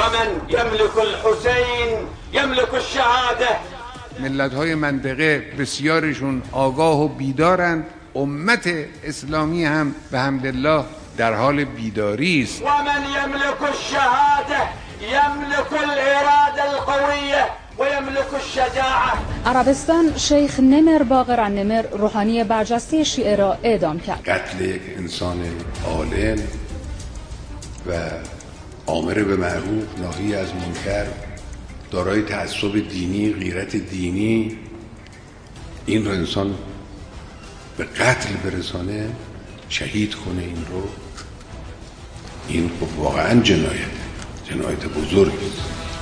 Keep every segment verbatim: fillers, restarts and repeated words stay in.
ومن يملك الحسين يملك الشهادة. ملت‌های منطقه بسیارشون آگاه و بیدارند. امت اسلامی هم به حمدالله در حال بیداری است. ومن يملك الشهادة يملك الإرادة القوية ويملك الشجاعة. عربستان شیخ نمر باقر النمر روحانی برجسته شیعه را اعدام کرد. قتل یک انسان عالم و آمر به معروف ناهی از منکر، دارای تعصب دینی، غیرت دینی، این رو انسان به قتل برسانه، شهید کنه، این رو این خب واقعا جنایت جنایت بزرگی است.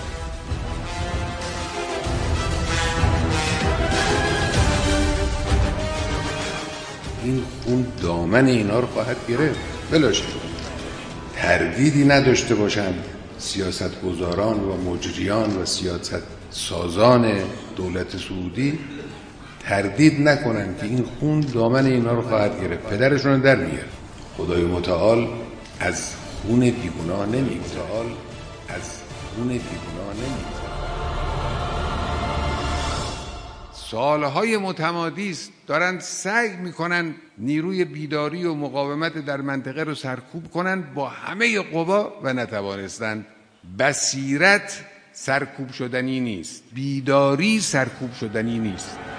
این خون دامن اینا رو خواهد گرفت. بلاشه تردیدی نداشته باشند سیاستگزاران و مجریان و سیاست سازان دولت سعودی، تردید نکنن که این خون دامن اینا رو خواهد گرفت، پدرشون رو در میاره. خدای متعال از خون بیگناه نمیگذره، از خون بیگناه نمیگذره. سالهای متمادی است دارن سعی میکنن نیروی بیداری و مقاومت در منطقه رو سرکوب کنن با همه قوا و نتوانستند. بصیرت سرکوب شدنی نیست، بیداری سرکوب شدنی نیست.